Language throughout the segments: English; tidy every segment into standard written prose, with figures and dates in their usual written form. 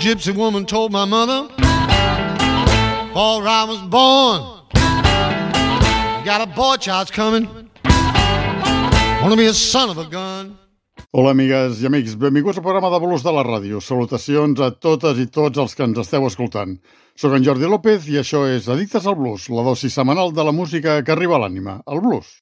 gypsy woman told my mother, before I was born, you got a boy child's coming, wanna be a son of a gun. Hola, amigues i amics. Benvinguts al programa de Blues de la ràdio. Salutacions a totes i tots els que ens esteu escoltant. Soc en Jordi López i això és Addictes al Blues, la dosi setmanal de la música que arriba a l'ànima, el blues.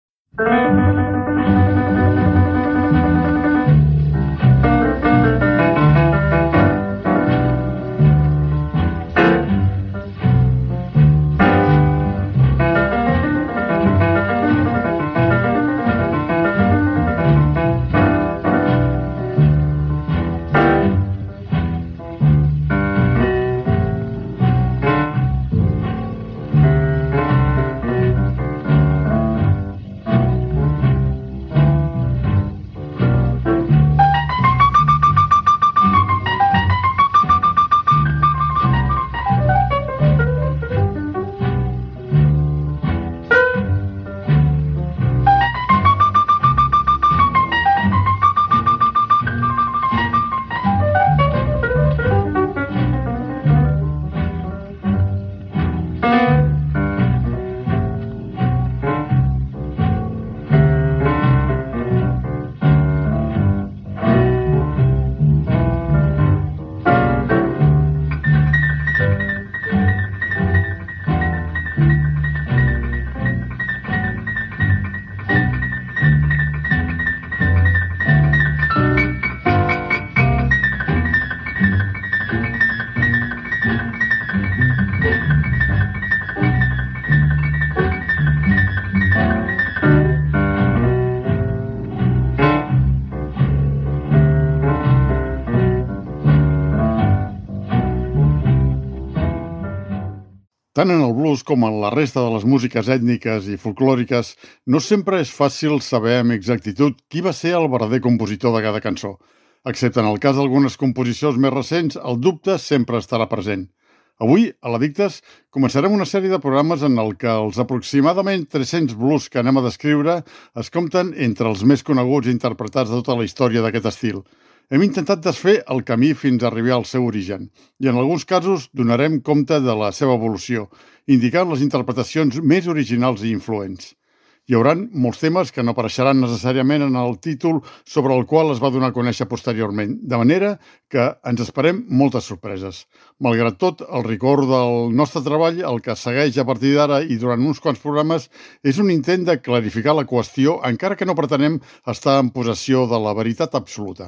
Tant en el blues com en la resta de les músiques ètniques i folclòriques, no sempre és fàcil saber amb exactitud qui va ser el verdader compositor de cada cançó. Excepte en el cas d'algunes composicions més recents, el dubte sempre estarà present. Avui, a l'Addictes, començarem una sèrie de programes en el que els aproximadament 300 blues que anem a descriure es compten entre els més coneguts i interpretats de tota la història d'aquest estil. Hem intentat desfer el camí fins a arribar al seu origen i en alguns casos donarem compte de la seva evolució, indicant les interpretacions més originals i influents. Hi haurà molts temes que no apareixeran necessàriament en el títol sobre el qual es va donar a conèixer posteriorment, de manera que ens esperem moltes sorpreses. Malgrat tot, el rigor del nostre treball, el que segueix a partir d'ara i durant uns quants programes, és un intent de clarificar la qüestió, encara que no pretenem estar en possessió de la veritat absoluta.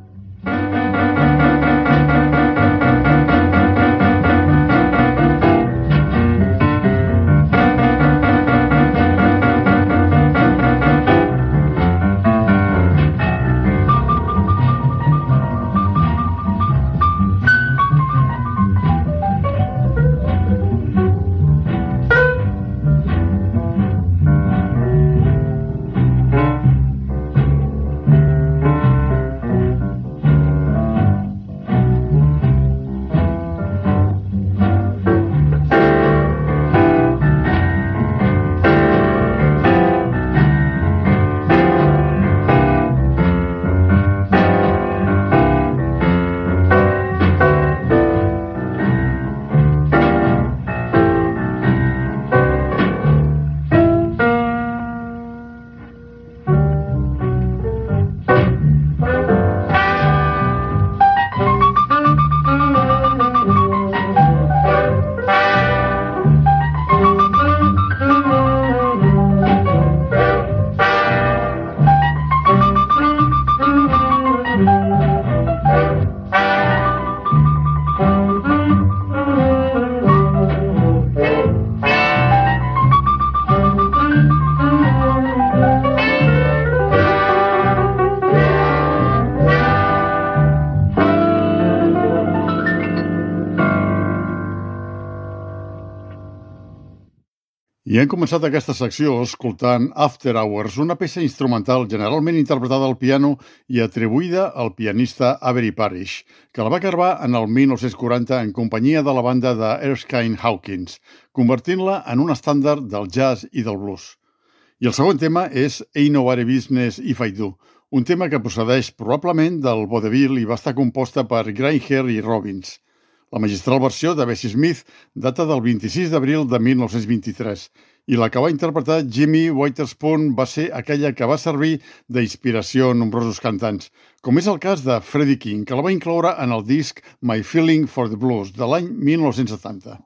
I hem començat aquesta secció escoltant After Hours, una peça instrumental generalment interpretada al piano i atribuïda al pianista Avery Parrish, que la va gravar en el 1940 en companyia de la banda de Erskine Hawkins, convertint-la en un estàndard del jazz i del blues. I el següent tema és Ain't Nobody Business If I Do, un tema que procedeix probablement del vodevil i va estar composta per Grainger i Robbins. La magistral versió de Bessie Smith data del 26 d'abril de 1923 i la que va interpretar Jimmy Witherspoon va ser aquella que va servir d'inspiració a nombrosos cantants, com és el cas de Freddie King, que la va incloure en el disc My Feeling for the Blues de l'any 1970.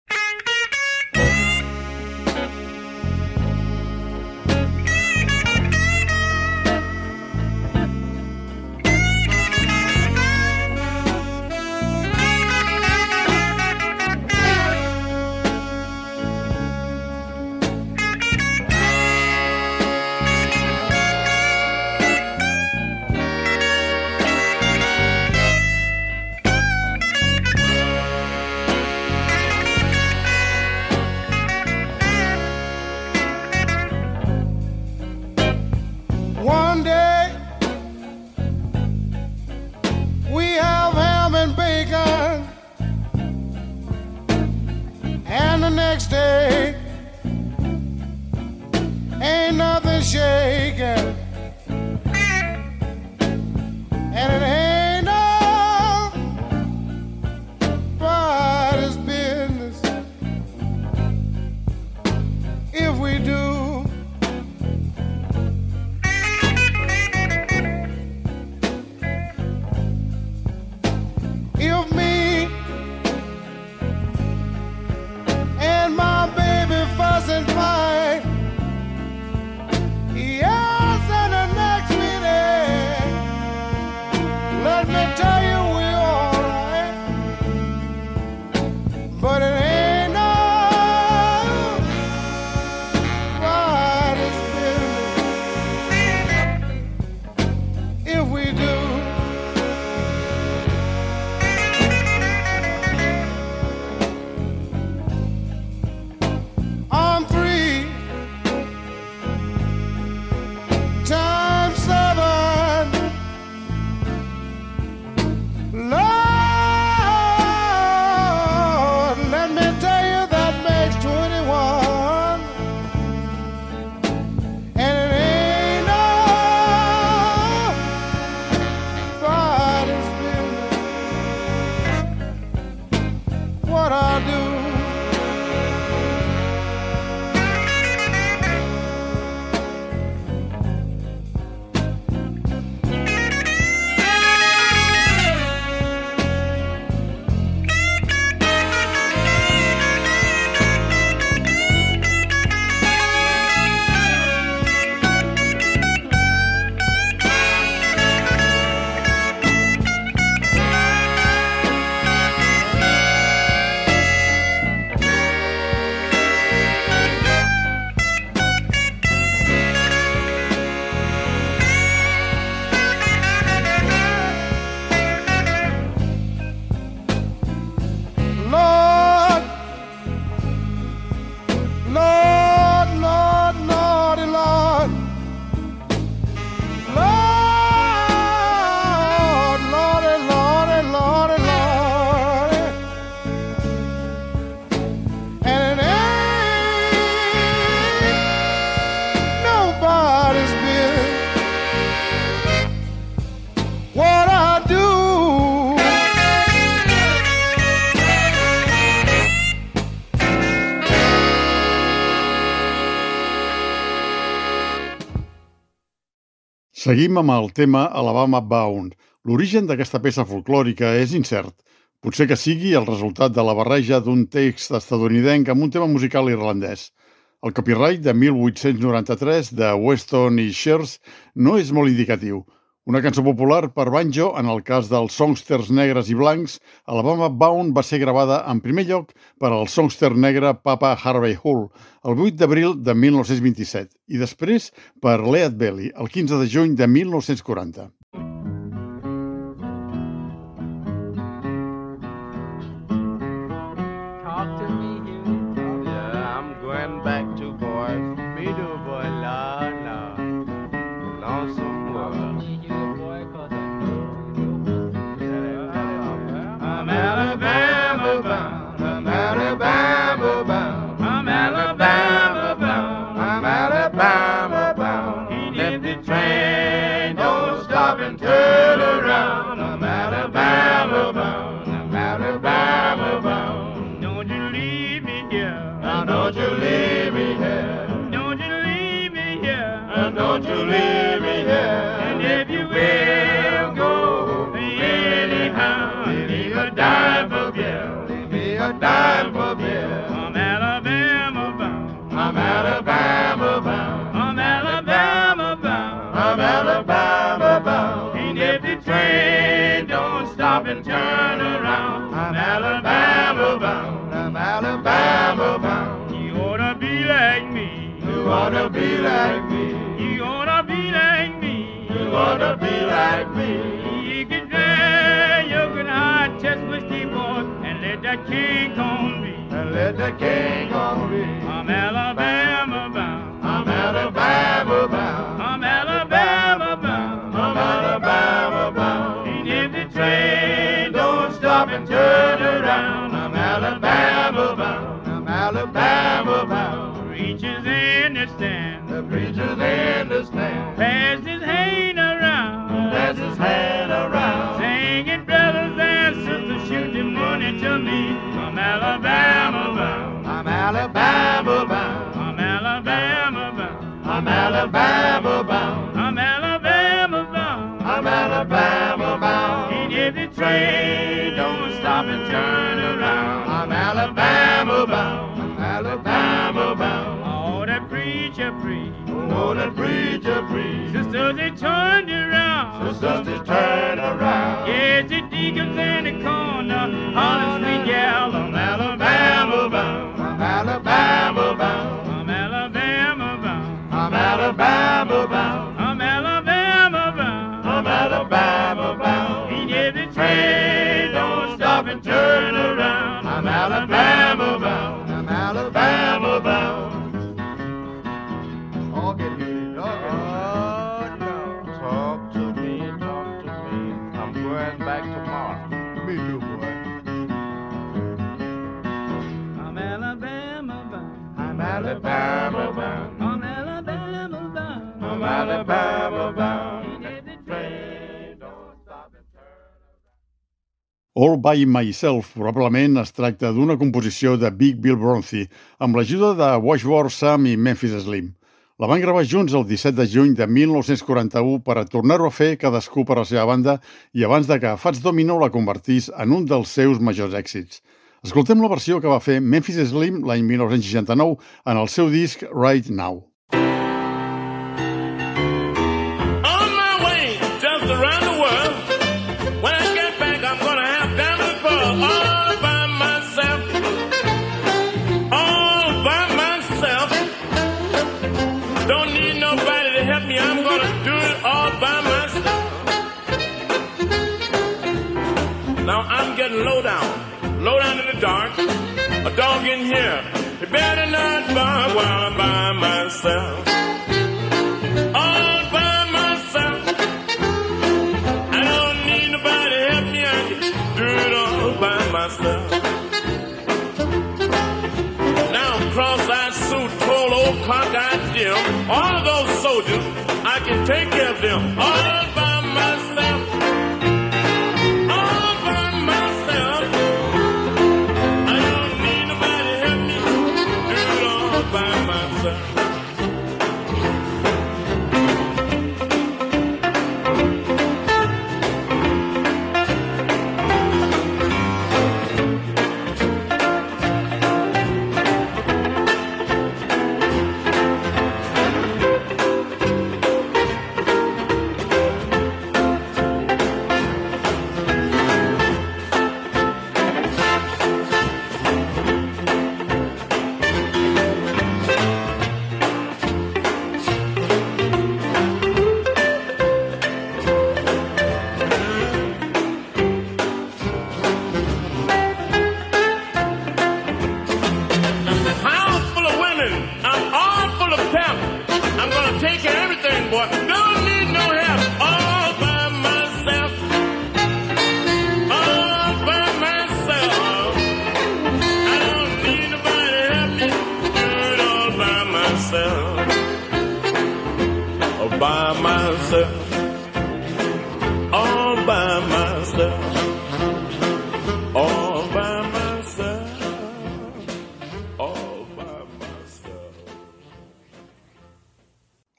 Seguim amb el tema Alabama Bound. L'origen d'aquesta peça folclòrica és incert. Potser que sigui el resultat de la barreja d'un text estadounidenc amb un tema musical irlandès. El copyright de 1893 de Weston i Shears no és molt indicatiu. Una cançó popular per banjo, en el cas dels songsters negres i blancs, Alabama Bound va ser gravada en primer lloc per al songster negre Papa Harvey Hull el 8 d'abril de 1927 i després per Lead Belly el 15 de juny de 1940. Talk to me, Hugh. Yeah, I'm going back to boys. Me do, boy, Lord, Lord. Lonesome world. I'm Alabama bound. I'm Alabama bound. I'm Alabama bound. I'm Alabama bound. Let the train don't stop and turn around. I'm Alabama bound. I'm Alabama. Don't you leave me here. And if you will go anyhow, leave a dime for beer. Leave me a dime for beer. I'm Alabama bound. I'm Alabama bound. I'm Alabama bound. I'm Alabama bound. And if the train don't stop and turn around, I'm Alabama bound. I'm Alabama bound. You oughta be like me. You oughta be like me. You oughta be like me. You oughta be like me. You can drag your good hot chest whiskey boy and let that king on me. And let the king on me. I'm Alabama bound. I'm Alabama bound. I'm Alabama bound. I'm Alabama bound. And if the train don't stop and turn around, I'm Alabama bound. I'm Alabama bound. Preachers in the stand. The preachers in the stand. Pass his hand around. Pass his hand around. Singing brothers and sisters, shoot the money to me. I'm Alabama bound. I'm Alabama bound. I'm Alabama bound. I'm Alabama bound. I'm Alabama bound. I'm Alabama bound. And if the train don't stop and turn around, I'm Alabama bound. I'm Alabama bound. Oh, that preacher preach. Oh, that preacher preach. Sisters, they turned around. Sisters, they turn around. Yes, the deacons in the corner, holler sweet gal. I'm Alabama bound. I'm Alabama bound. I'm Alabama bound. I'm Alabama bound. I'm Alabama bound. I'm Alabama bound. And if the train don't stop and turn around, I'm Alabama bound. I'm Alabama bound. All get here, oh no. Talk to me, talk to me. I'm going back tomorrow. Me too, boy. I'm Alabama bound. I'm Alabama bound. I'm Alabama bound. I'm Alabama bound. And if the train don't stop and turn. All by Myself probablement es tracta d'una composició de Big Bill Bronzy amb l'ajuda de Washboard Sam i Memphis Slim. La van gravar junts el 17 de juny de 1941 per a tornar-ho a fer cadascú per la seva banda i abans de que Fats Domino la convertís en un dels seus majors èxits. Escoltem la versió que va fer Memphis Slim l'any 1969 en el seu disc Right Now. On my way, just around the world. When I get back, I'm gonna have diamond pearl all by myself. All by myself. Don't need nobody to help me. I'm gonna do it all by myself. Now I'm getting low down in the dark. A dog in here, you better not bark while I'm by myself. All by myself. I don't need nobody to help me. I can do it all by myself. Now cross-eyed suit, tall old cockeyed Jim, all of those soldiers, I can take care of them all by myself. All by myself. I don't need nobody to help me. Do it all by myself.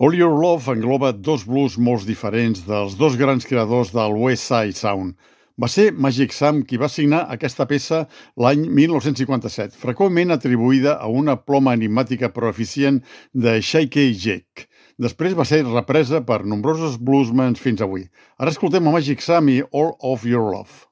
All Your Love engloba dos blues molt diferents dels dos grans creadors del West Side Sound. Va ser Magic Sam qui va signar aquesta peça l'any 1957, freqüentment atribuïda a una ploma enigmàtica però eficient de Shaky Jack. Després va ser represa per nombrosos bluesmans fins avui. Ara escoltem a Magic Sam i All of Your Love.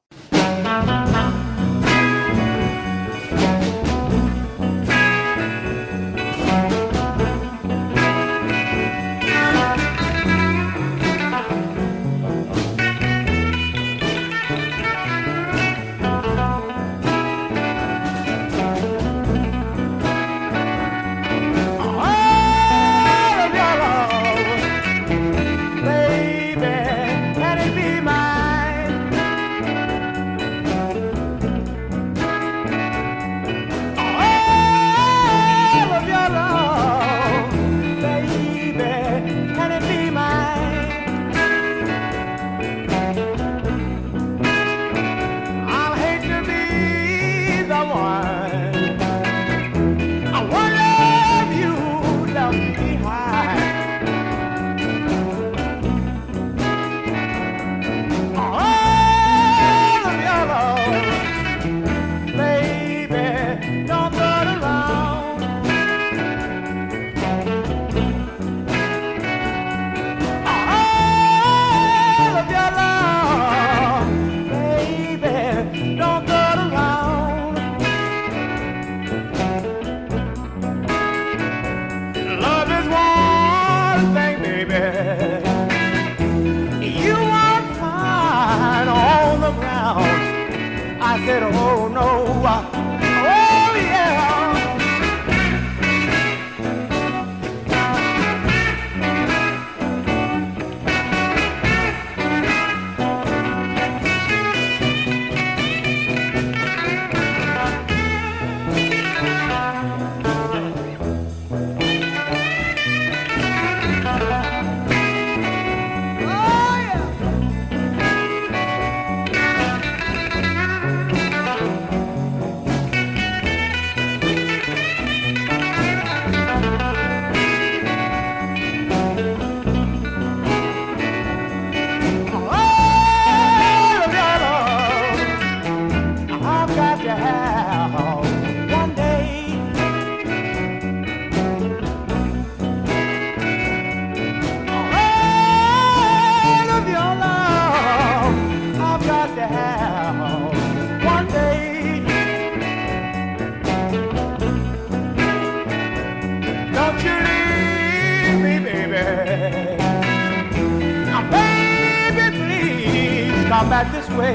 Come back this way.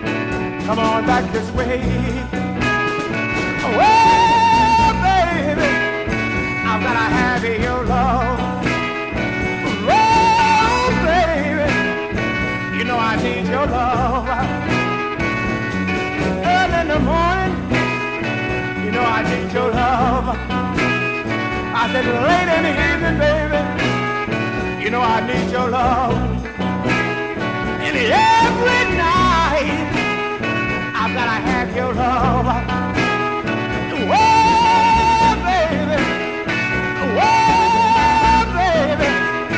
Come on back this way. Oh, baby, I'm gonna have your love. Oh, baby, you know I need your love. Early in the morning, you know I need your love. I said late in the evening, baby, you know I need your love. And every night I've gotta have your love. Oh, baby. Oh, baby.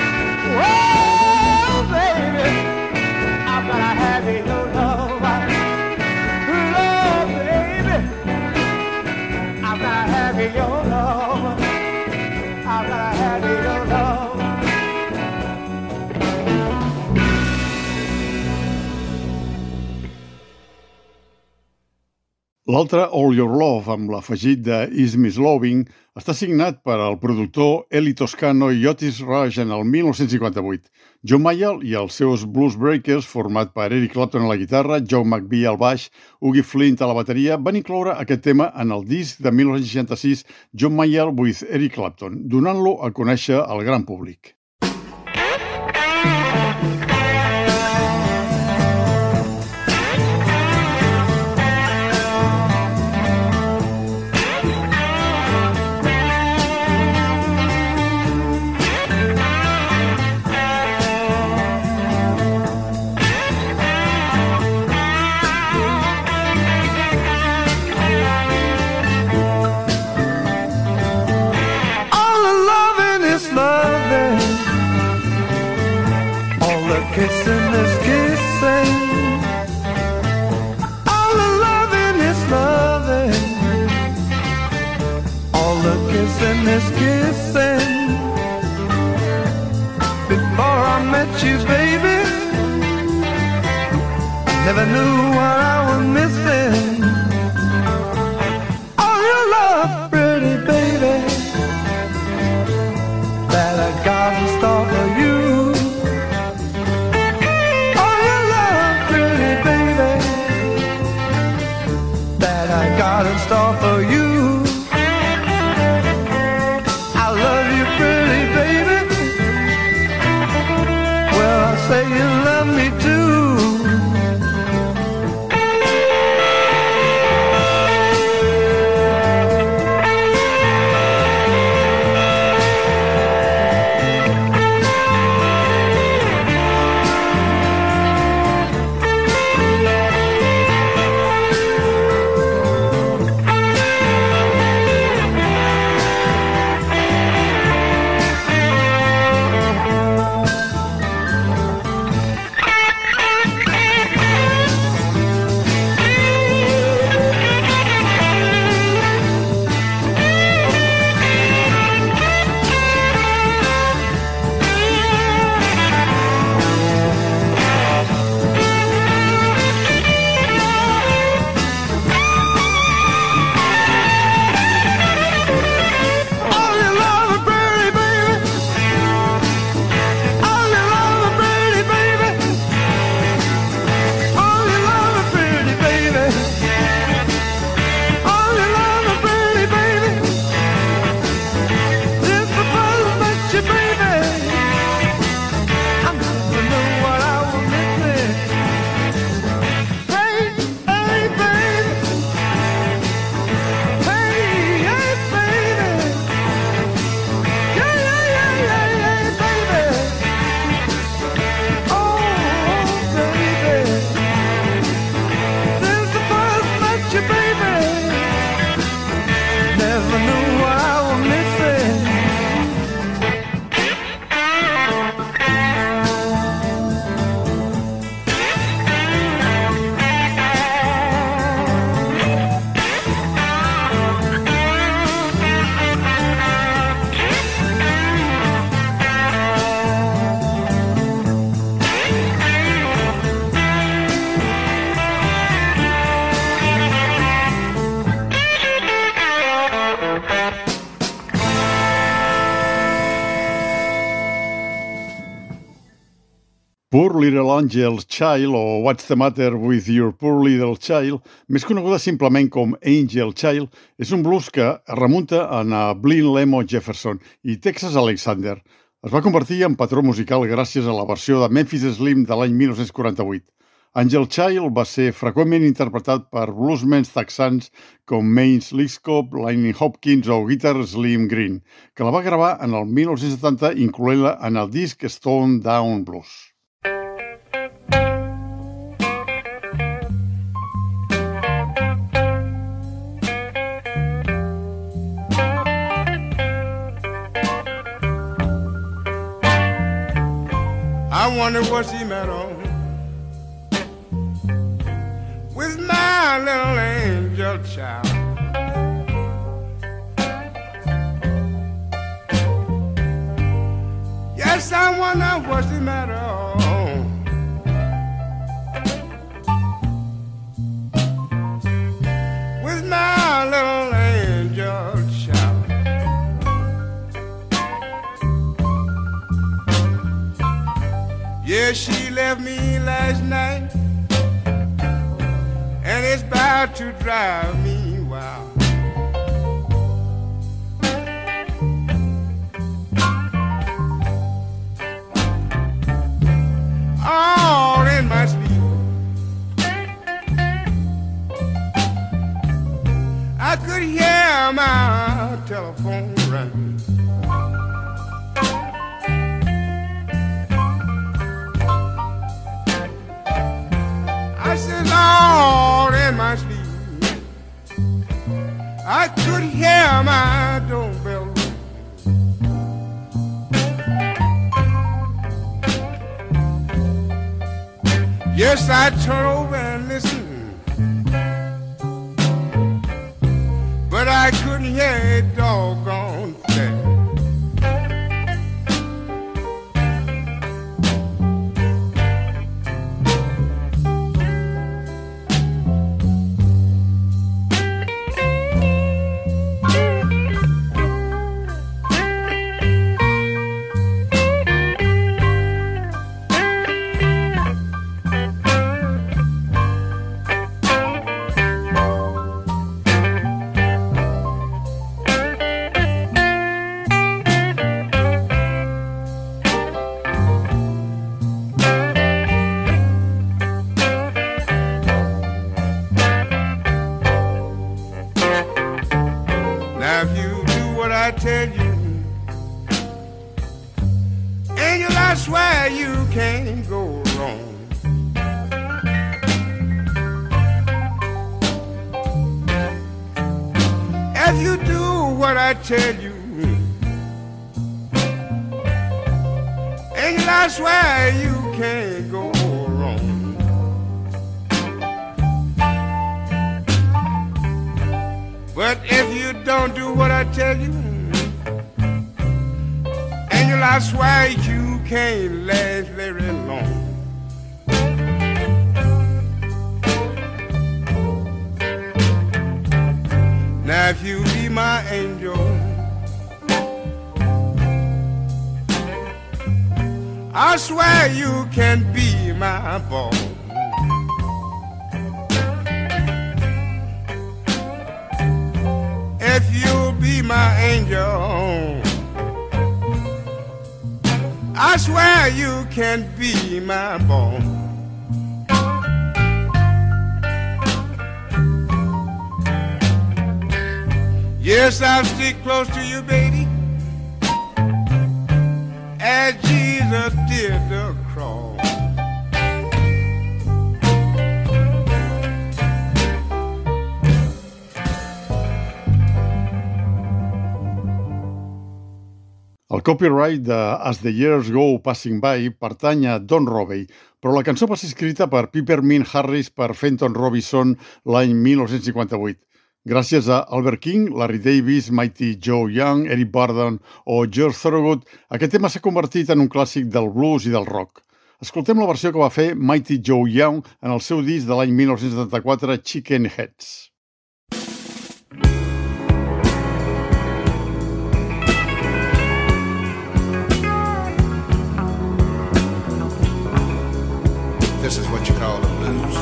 Oh, baby. I've gotta have your love. Love, baby. I've gotta have your love. I've gotta have your love. L'altre, All Your Love, amb l'afegit de Is Miss Loving, està signat per al productor Eli Toscano i Otis Rush en el 1958. John Mayall i els seus Blues Breakers, format per Eric Clapton a la guitarra, Joe McVie al baix, Oogie Flint a la bateria, van incloure aquest tema en el disc de 1966 John Mayall with Eric Clapton, donant-lo a conèixer al gran públic. Loving, kissing is kissing. All the loving is loving. All the kissing is kissing. Before I met you, baby, never knew what I was missing. All your love, pretty baby, that I got in store for you. All your love, pretty baby, that I got in store for you. I love you, pretty baby. Well, I say you love me too. Poor Little Angel's Child, o What's the Matter with Your Poor Little Child, més coneguda simplement com Angel Child, és un blues que remunta a Blind Lemo Jefferson i Texas Alexander. Es va convertir en patró musical gràcies a la versió de Memphis Slim de l'any 1948. Angel Child va ser freqüentment interpretat per bluesmens texans com Maines Liskop, Lightning Hopkins o Guitar Slim Green, que la va gravar en el 1970 incloent-la en el disc Stone Down Blues. I wonder what's the matter with my little angel child. Yes, I wonder what's the matter with my little angel child. Yeah, she left me last night, and it's about to drive me wild. All in my sleep, I could hear my telephone ring. I said, Lord, in my sleep, I could hear my doorbell ring. Yes, I turn over and listen, but I couldn't hear a doggone thing. Tell you, and I swear you can't go wrong. But if you don't do what I tell you, and I swear you can't last very long. Now if you be my angel, I swear you can be my boy. If you'll be my angel, I swear you can be my boy. Yes, I'll stick close to you, baby, as Jesus did the cross. El copyright de As the Years Go Passing By pertany a Don Robey, però la cançó va ser escrita per Peppermint Harris per Fenton Robinson l'any 1958. Gràcies a Albert King, Larry Davis, Mighty Joe Young, Eric Burdon o George Thorogood, aquest tema s'ha convertit en un clàssic del blues i del rock. Escoltem la versió que va fer Mighty Joe Young en el seu disc de l'any 1974, Chicken Heads. This is what you call the blues.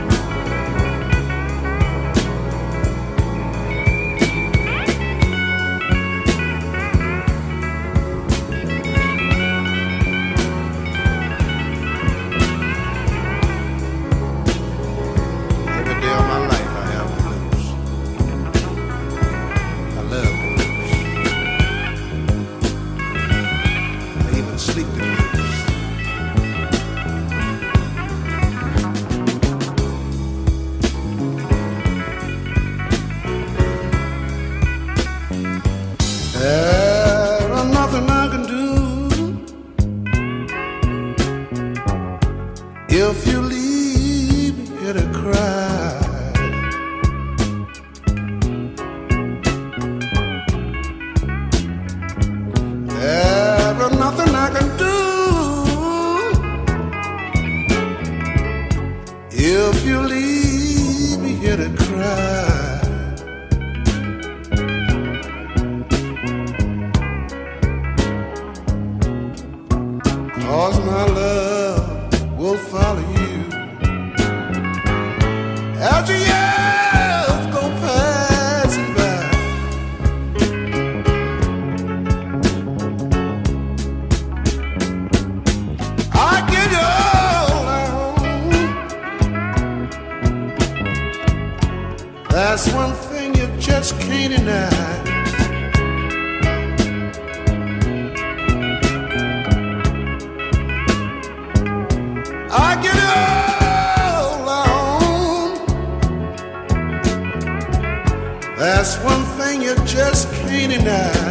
If you leave me here to cry, there is nothing I can do. If you leave me here to cry, 'cause my love will follow you as the years go passing by. I get you all alone. That's one thing you just can't deny. I get it all on. That's one thing you just can't deny.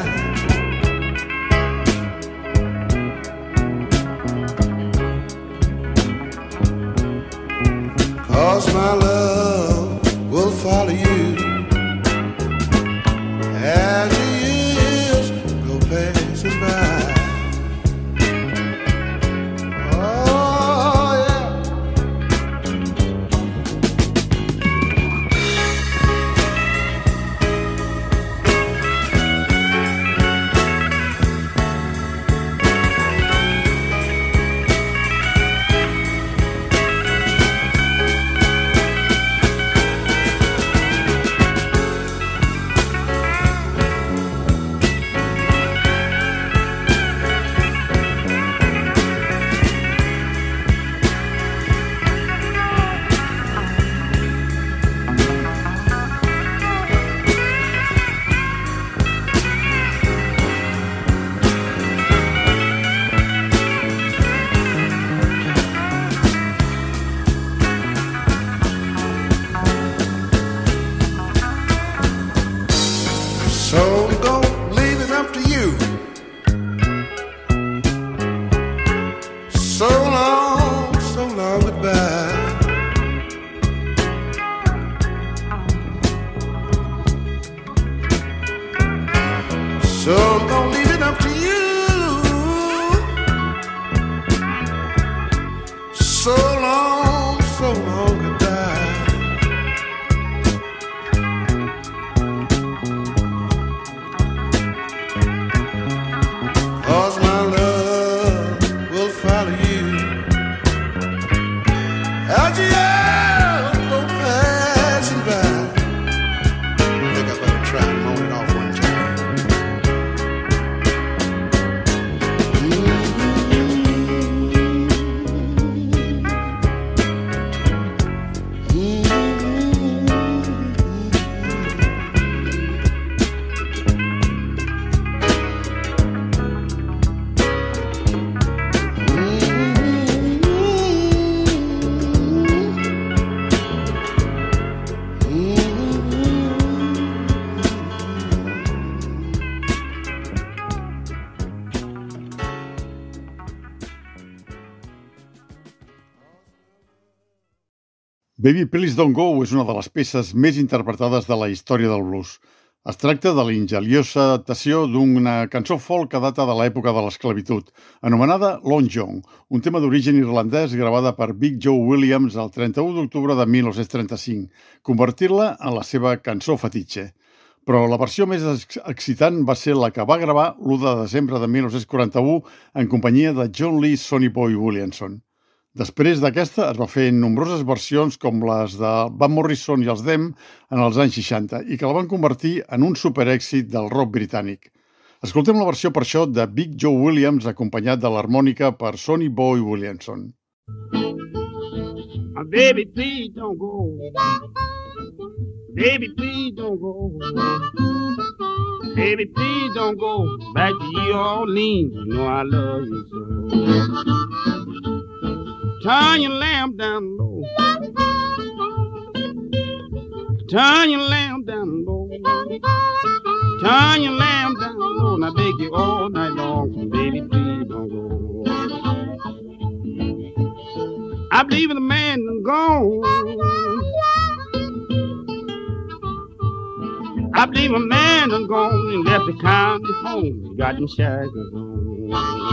follow you as the years go passing by. Oh, yeah. So don't leave it up to you. So long goodbye. So don't leave it up to you. So long goodbye. 'Cause my love will follow you as the years go passing by. I think I better try and moan it off one time. Baby Please Don't Go és una de les peces més interpretades de la història del blues. Es tracta de l'ingeniosa adaptació d'una cançó folk que data de l'època de l'esclavitud, anomenada Long John, un tema d'origen irlandès gravada per Big Joe Williams el 31 d'octubre de 1935, convertir-la en la seva cançó fetitxe. Però la versió més excitant va ser la que va gravar l'1 de desembre de 1941 en companyia de John Lee Sonny Boy Williamson. Després d'aquesta es va fer nombroses versions com les de Van Morrison i els Them en els anys 60 i que la van convertir en un superèxit del rock britànic. Escoltem la versió per això de Big Joe Williams acompanyat de l'harmònica per Sonny Boy Williamson. Baby, please don't go. Baby, please don't go. Baby, please don't go back to New Orleans. You know I love you so. Turn your lamp down low. Turn your lamp down low. Turn your lamp down low. And I beg you all night long, baby, please don't go. I believe in the man that's gone. I believe a man that's gone and left the county home. Got them shackles on.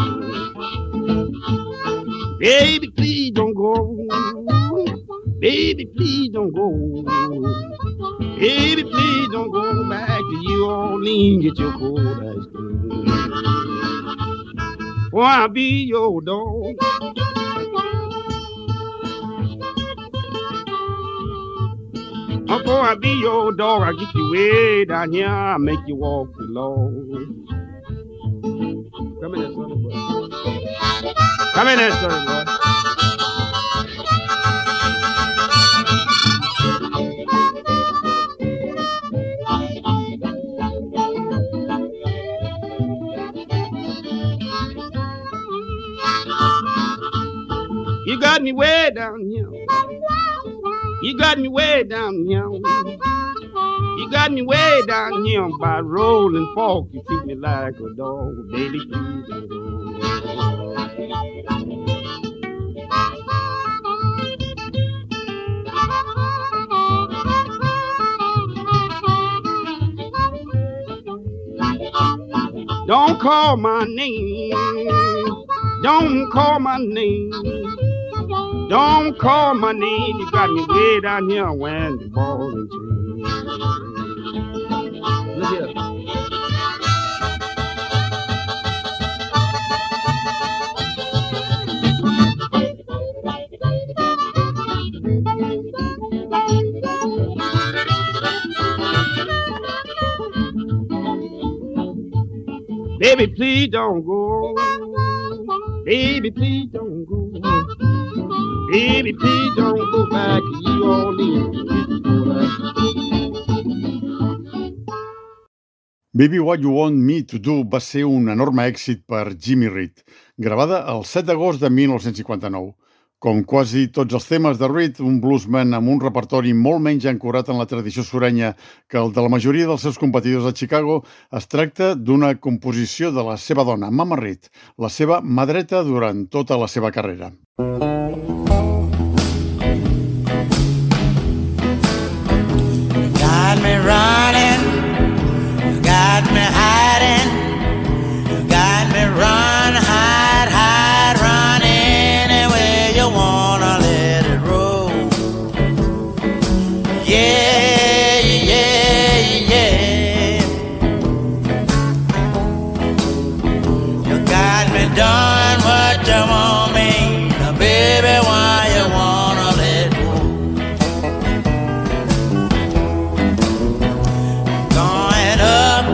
Baby, please don't go. Baby, please don't go. Baby, please don't go back to New Orleans. Get your cold ice cream. Oh, I'll be your dog. Before I be your dog, I'll get you way down here. I'll make you walk the Lord. Come in there, sonny boy. Come in there, sonny boy. You got me way down here. You got me way down here. You got me way down here by rolling fork. You treat me like a dog, baby, please don't go. call my name. Don't call my name. Don't call my name. You got me way down here when the ball and chain. Look here. Baby, please don't go. Baby, please don't go. Baby, please don't go back to New Orleans. Baby What You Want Me To Do va ser un enorme èxit per Jimmy Reed, gravada el 7 d'agost de 1959. Com quasi tots els temes de Reed, un bluesman amb un repertori molt menys ancorat en la tradició surenya que el de la majoria dels seus competidors de Chicago, es tracta d'una composició de la seva dona, Mama Reed, la seva mà dreta durant tota la seva carrera. Got me running, you got me hiding, you got me run, hide, run anywhere you wanna let it roll. Yeah, yeah, yeah. You got me doing what you want me, baby, why you wanna let go? Going up,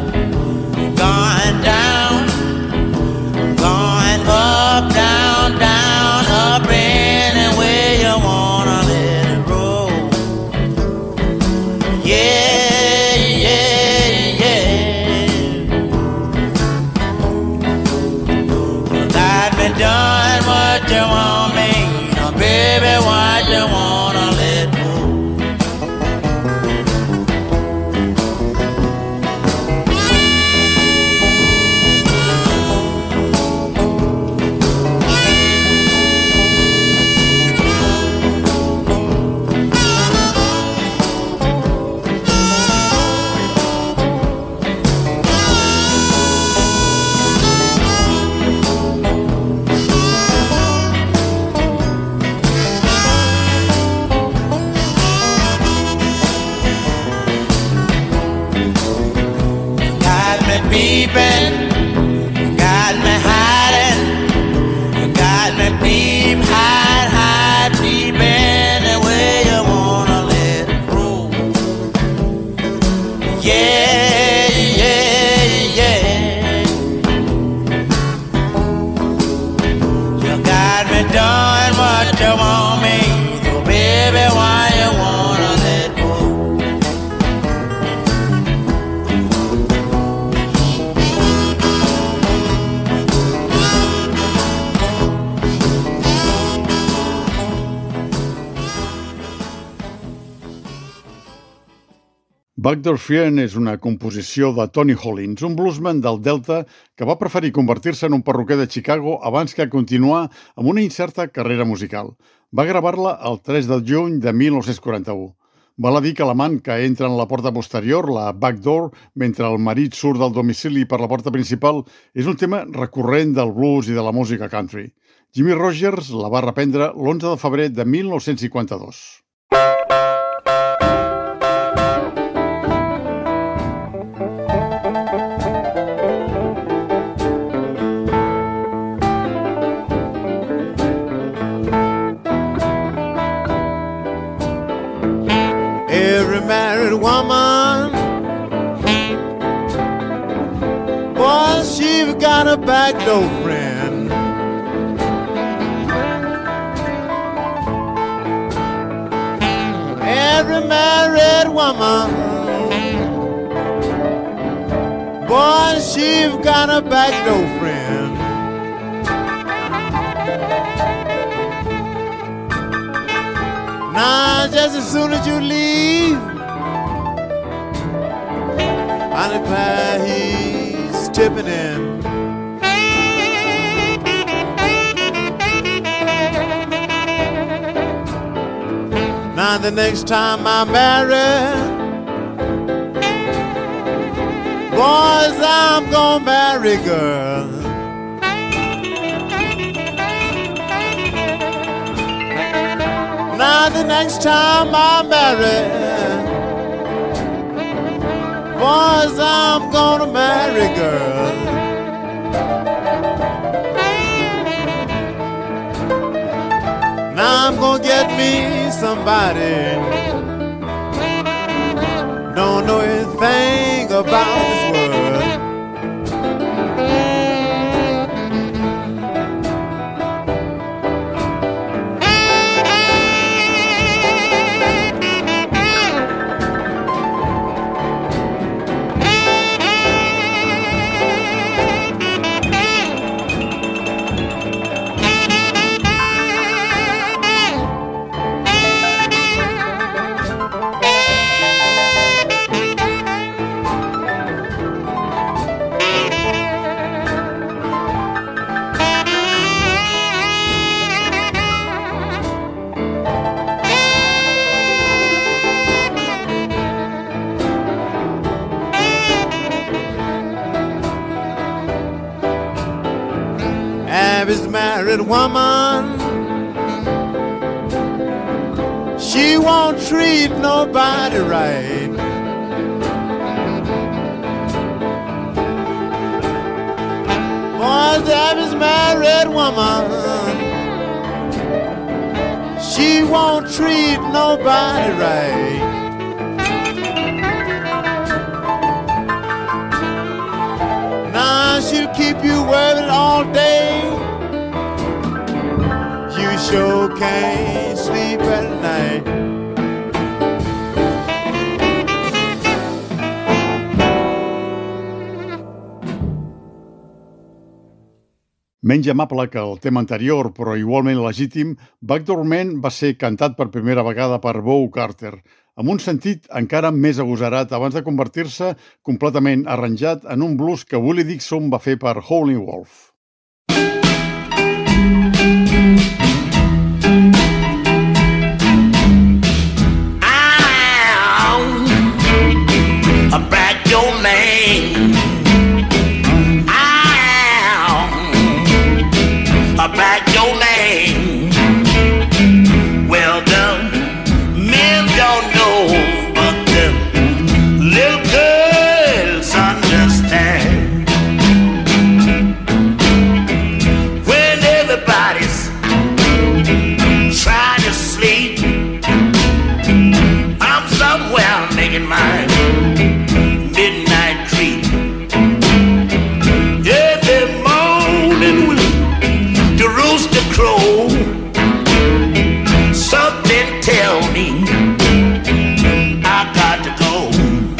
going down, going up, down, down, up anywhere you wanna let it roll. Yeah, yeah, yeah. You got me doing what you want me, now baby, why you wanna let go? Got me peeping, you got me hiding, you got me peep, hide, peep anywhere you wanna let it roll. Yeah, yeah, yeah. You got me doing what you want me, so baby, why you wanna let go? Backdoor Fiend és una composició de Tony Hollins, un bluesman del Delta que va preferir convertir-se en un perruquer de Chicago abans que continuar amb una incerta carrera musical. Va gravar-la el 3 de juny de 1941. Val a dir que l'amant que entra en la porta posterior, la backdoor, mentre el marit surt del domicili per la porta principal, és un tema recurrent del blues i de la música country. Jimmy Rogers la va reprendre l'11 de febrer de 1952. Every married woman, boy, she's got a backdoor friend. Every married woman, boy, she's got a backdoor friend. Now, just as soon as you leave, honey pie, he's tipping in. Now, the next time I'm married, Boys, I'm gonna marry girl. Now the next time I marry, boys, I'm gonna marry girl. Now I'm gonna get me somebody don't know anything about this world. Abby's married woman, she won't treat nobody right. Boys, Abby's married woman, she won't treat nobody right. Now she'll keep you worried all day. You sure can't sleep at night. Menys amable que el tema anterior, però igualment legítim, Backdoor Man va ser cantat per primera vegada per Bo Carter, amb un sentit encara més agosarat abans de convertir-se completament arranjat en un blues que Willie Dixon va fer per Howlin' Wolf. A backdoor man. A backdoor man. Well, the men don't know, but the little girls understand. When everybody's trying to sleep, I'm somewhere making my midnight creep. Every morning when the rooster crow, something tell me I got to go.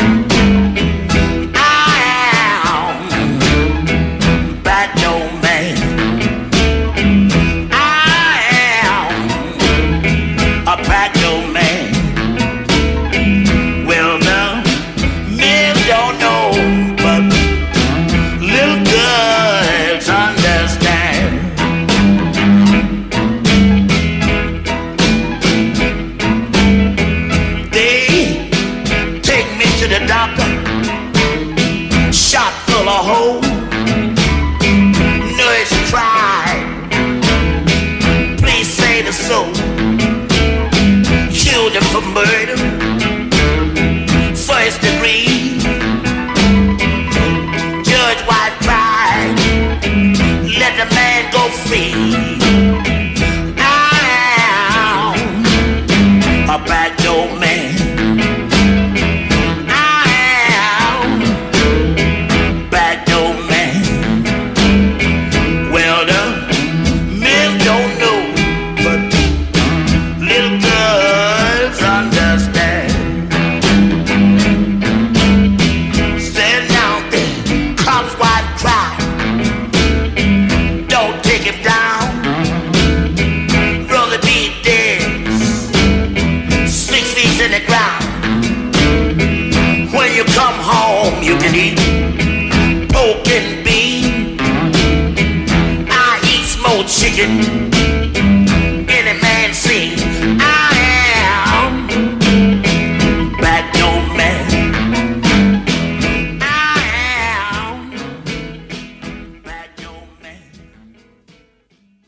I am backdoor man. I am a backdoor man. Well, now men don't know, but little girls understand. They take me to the doctor, shot full of holes. Nurse cried, please save the soul. Killed him for murder, first degree. Judge White cried, let the man go free. I am a backdoor man. I am backdoor man. Well, the men don't know, but little girls understand. Stand down there, cops wife cry. Don't take him down. Rather be dead, 6 feet in the ground. When you come home, you can eat pork and beef. I eat smoked chicken. Any man sing, I am backdoor man. I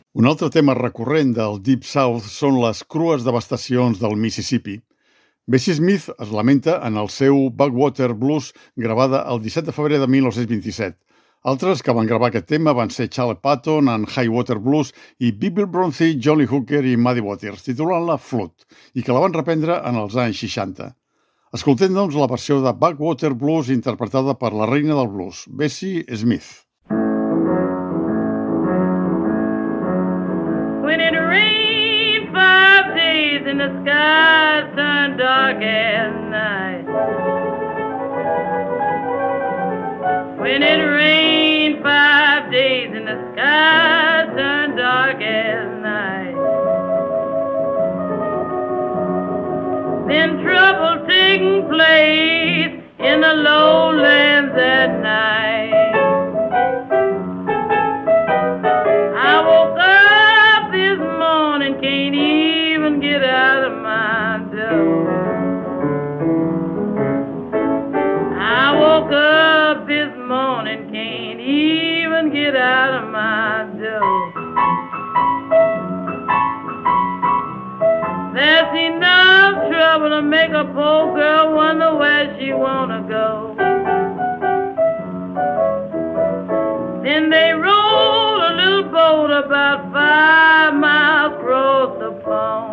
Un altre tema recurrent del Deep South són les crues devastacions del Mississippi. Bessie Smith es lamenta en el seu Backwater Blues, gravada el 17 de febrer de 1927. Altres que van gravar aquest tema van ser Charlie Patton en High Water Blues i Bibble Bronzy, Johnny Hooker i Muddy Waters, titulant-la Flood, i que la van reprendre en els anys 60. Escoltem, doncs, la versió de Backwater Blues interpretada per la reina del blues, Bessie Smith. When it rained 5 days and the sky turned dark as night. When it rained 5 days and the sky turned dark as night. Then trouble taking place in the lowlands at night. I woke up this morning, can't even get out of my door. I woke up this morning, can't even get out of my door. There's enough trouble to make a poor girl wonder where she wanna go. Then they rowed a little boat about 5 miles across the pond.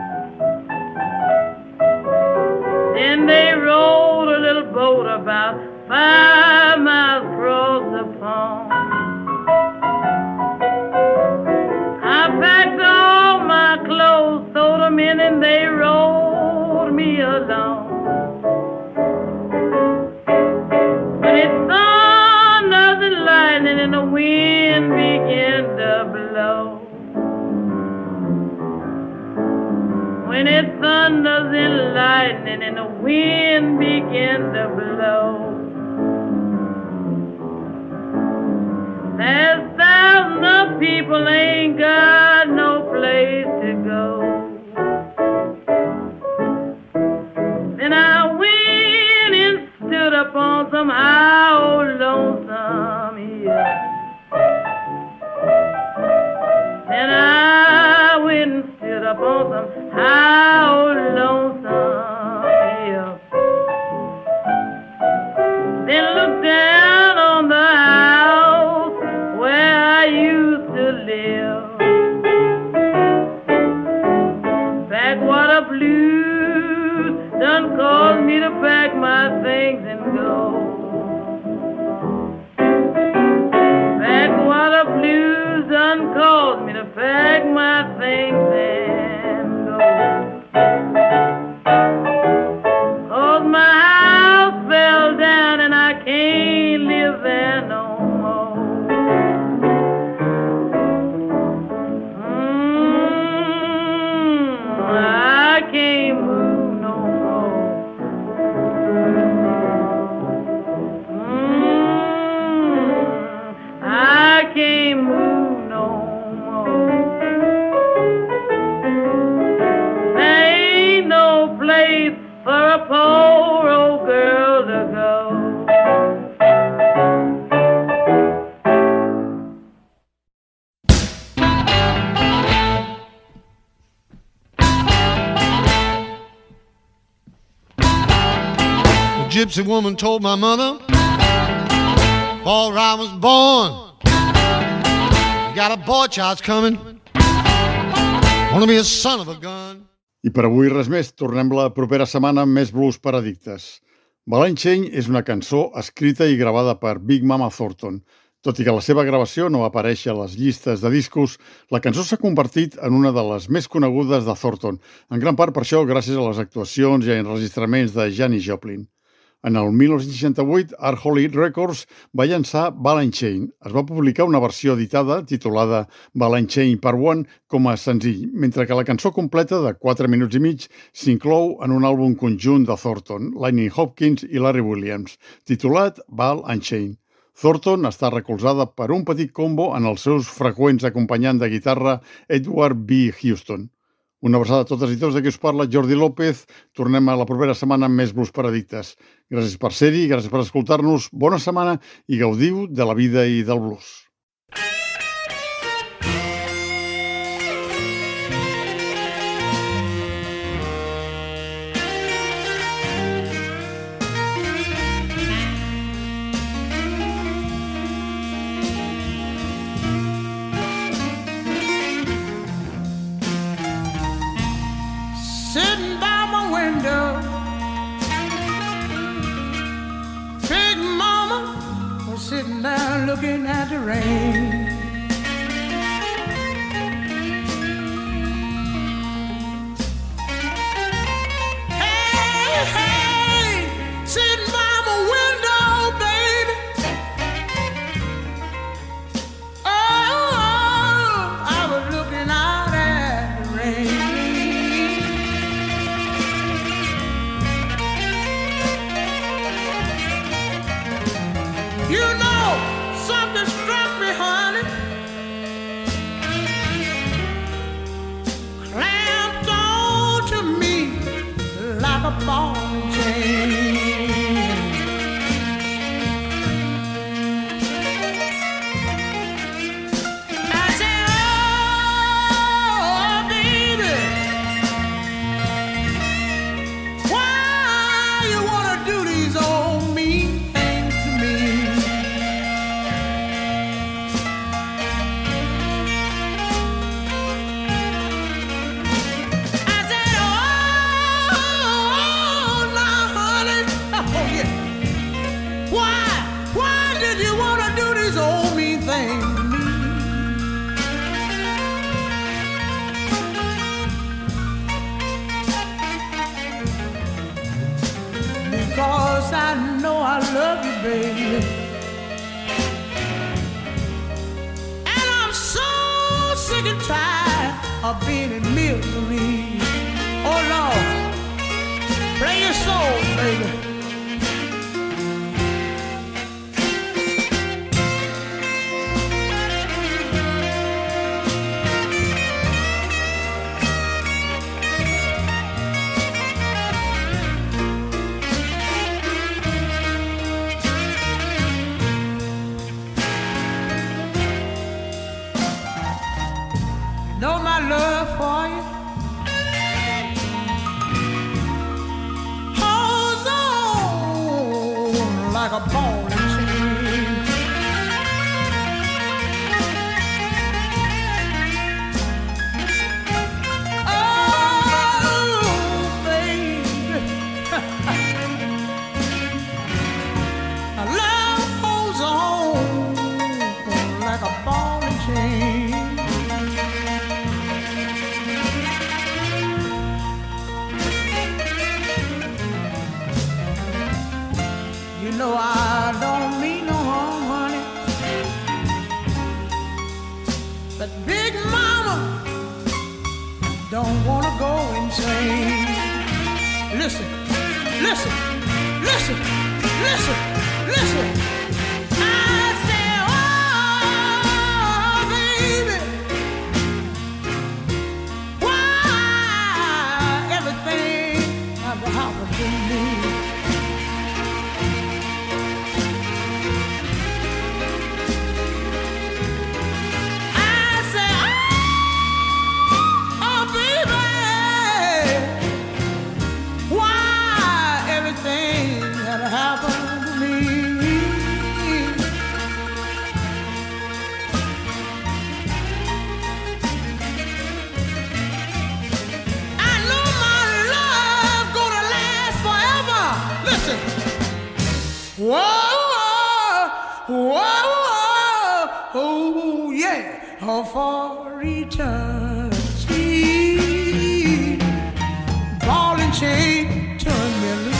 Then they rowed a little boat about 5 miles across the pond. I packed all my clothes, threw them in, and they rolled me along. When it thunders and lightning and the wind began to blow. When it thunders and lightning and the wind began to blow. There's thousands of people ain't got no place to go. Then I went and stood upon some high old lonesome hill. Then I went and stood upon some high old lonesome hill. Then looked down on the house where I used to live. Backwater blues done caused me to pack my things and go. Backwater blues done caused me to pack my things and go. 'Cause my house fell down and I can't live there no more. I can't move no more. I can't move no more. There ain't no place for a poor old girl to go. The gypsy woman told my mother, before I was born, you got a boy child's coming, wanna be a son of a gun. I per avui res més, tornem la propera setmana amb més blues per addictes. Ballin' Chain és una cançó escrita i gravada per Big Mama Thornton. Tot i que la seva gravació no va aparèixer a les llistes de discos, la cançó s'ha convertit en una de les més conegudes de Thornton, en gran part per això gràcies a les actuacions i enregistraments de Janis Joplin. En el 1968, Art Holly Records va llançar Ballin' Chain. Es va publicar una versió editada titulada Ballin' Chain Part 1 com a senzill, mentre que la cançó completa de 4 minuts i mig s'inclou en un àlbum conjunt de Thornton, Lightning Hopkins i Larry Williams, titulat Ball and Chain. Thornton està recolzada per un petit combo en els seus freqüents acompanyants de guitarra Edward B. Houston. Una abraçada a totes i tots, de qui us parla Jordi López. Tornem a la propera setmana amb més blues per addictes. Gràcies per ser-hi, gràcies per escoltar-nos, bona setmana i gaudiu de la vida i del blues. looking at the rain. Hey, hey, sitting by my window, baby. Oh, I was looking out at the rain. You know, something struck me, honey. Clamped on to me like a ball and chain. I said, oh, baby, why you wanna do these old mean things to me? I said, oh, now, honey, oh, yeah. Why did you want to do these old mean things to me? Because I know I love you, baby. And I'm so sick and tired of being in misery. Oh, Lord, play your soul, baby. Know my love for you holds on like a ball and chain. Oh, baby, love holds on like a ball and chain. You know I don't mean no harm, honey, but Big Mama don't wanna go insane. Listen, listen, listen, listen, listen. I say, oh, baby, why everything had to happen to me? Happened to me. I know my love gonna last forever. Listen. Whoa, whoa, whoa, oh yeah, oh, for eternity. Ball and chain turn me loose.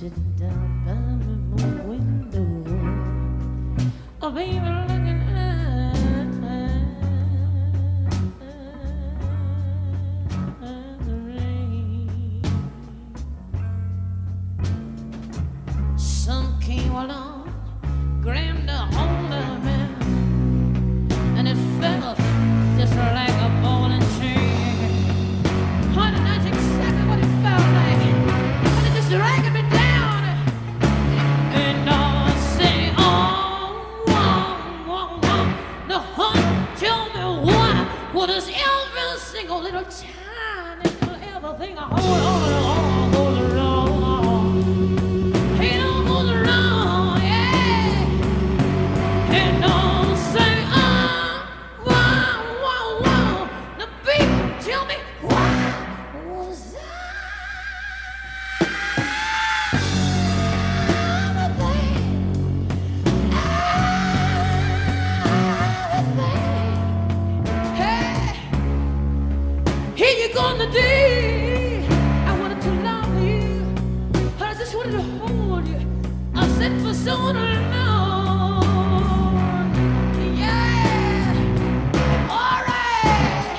sitting down by my window. Oh, baby, looking at the rain. Some came along, grabbed a hold of me, and it felt just like a ball and chain. Honey, that's exactly what it felt like. And it just dragging me down. And I say, no, honey, tell me why. What does every single little tiny little everything I hold on goes wrong? It all goes wrong, yeah. And I say, now, baby, tell me why was here you go on the day I wanted to love you, I just wanted to hold you. I said for so long, yeah. All right,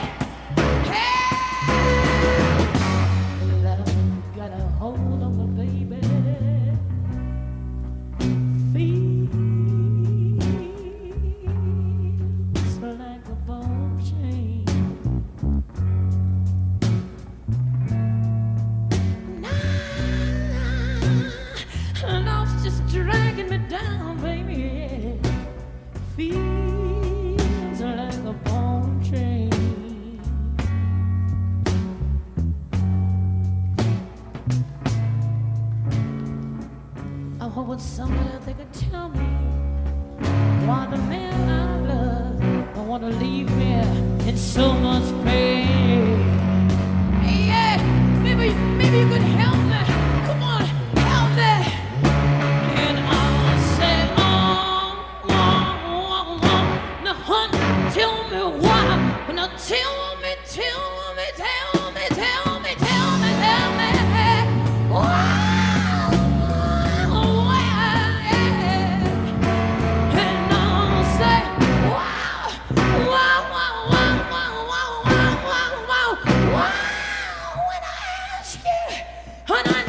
hey, love got a hold of me, baby. Feels like a ball chain. Love's just dragging me down, baby. Feels like a ball chain. I hope somebody they could tell me why the man I love don't want to leave me in so much pain. Yeah, maybe you could help me. Come on, help me. And I'll say, now, honey, tell me why. Now, tell me why. And I'll say, wow, when I ask you, and I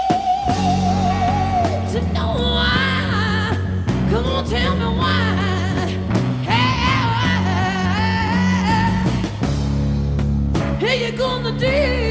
need to know why. Come on, tell me why. Hey, here you go on the deal.